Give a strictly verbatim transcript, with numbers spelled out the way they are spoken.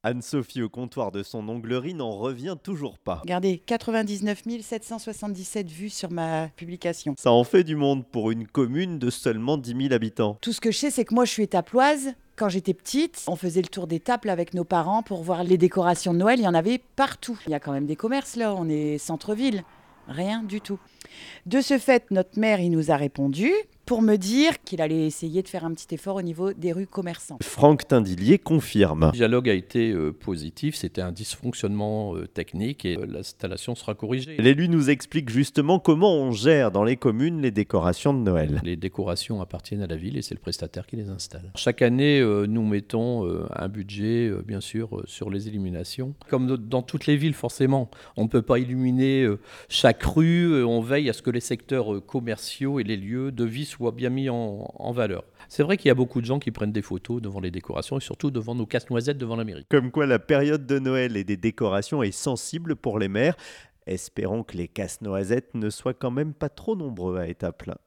Anne-Sophie, au comptoir de son onglerie, n'en revient toujours pas. Regardez, quatre-vingt-dix-neuf mille sept cent soixante-dix-sept vues sur ma publication. Ça en fait du monde pour une commune de seulement dix mille habitants. Tout ce que je sais, c'est que moi, je suis étaploise. Quand j'étais petite, on faisait le tour des Étaples avec nos parents pour voir les décorations de Noël. Il y en avait partout. Il y a quand même des commerces là, on est centre-ville. Rien du tout. De ce fait, notre maire, il nous a répondu pour me dire qu'il allait essayer de faire un petit effort au niveau des rues commerçantes. Franck Tindillier confirme. Le dialogue a été euh, positif, c'était un dysfonctionnement euh, technique et euh, l'installation sera corrigée. L'élu nous explique justement comment on gère dans les communes les décorations de Noël. Les décorations appartiennent à la ville et c'est le prestataire qui les installe. Chaque année, euh, nous mettons euh, un budget, euh, bien sûr, euh, sur les illuminations. Comme dans toutes les villes, forcément, on ne peut pas illuminer euh, chaque rue. Euh, on veille à ce que les secteurs euh, commerciaux et les lieux de vie soient bien mis en, en valeur. C'est vrai qu'il y a beaucoup de gens qui prennent des photos devant les décorations et surtout devant nos casse-noisettes devant la mairie. Comme quoi la période de Noël et des décorations est sensible pour les maires. Espérons que les casse-noisettes ne soient quand même pas trop nombreux à Étaples.